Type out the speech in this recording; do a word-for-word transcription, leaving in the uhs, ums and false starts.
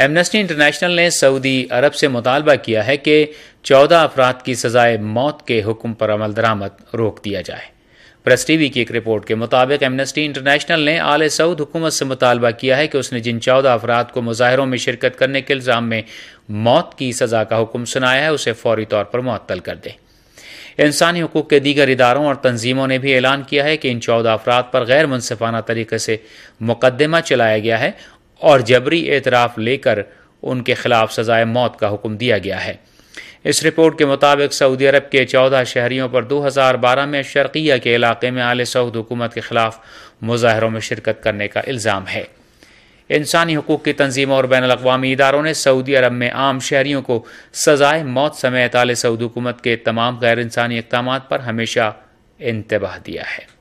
Amnesty International ने सऊदी अरब से मुतालबा किया है कि चौदह अफराद की सजाए मौत के हुक्म पर अमल दरामद रोक दिया जाए। प्रेस टीवी की एक रिपोर्ट के मुताबिक एमनेस्टी इंटरनेशनल ने आले सऊद हुकूमत से मुतालबा किया है कि उसने जिन चौदह अफराद को मुजाहिरों में शिरकत करने के इल्ज़ाम में मौत की सज़ा का हुक्म सुनाया है उसे फौरी तौर पर मुअत्तल कर दे। इंसानी हुकूक के दीगर इदारों और तंजीमों ने भी ऐलान किया है कि इन चौदह अफराद पर गैर मुनसिफाना तरीके से मुकदमा चलाया गया है और जबरी एतराफ़ लेकर उनके खिलाफ सजाए मौत का हुक्म दिया गया है। इस रिपोर्ट के मुताबिक सऊदी अरब के चौदह शहरियों पर दो हज़ार बारह में शर्किया के इलाके में आले सऊद हुकूमत के खिलाफ मुजाहरों में शिरकत करने का इल्ज़ाम है। इंसानी हुकूक की तंजीमों और बैनुल अक़वामी इदारों ने सऊदी अरब में आम शहरियों को सजाए मौत समेत आले सऊद हुकूमत के तमाम गैर इंसानी इक़दामात पर हमेशा इंतबाह दिया है।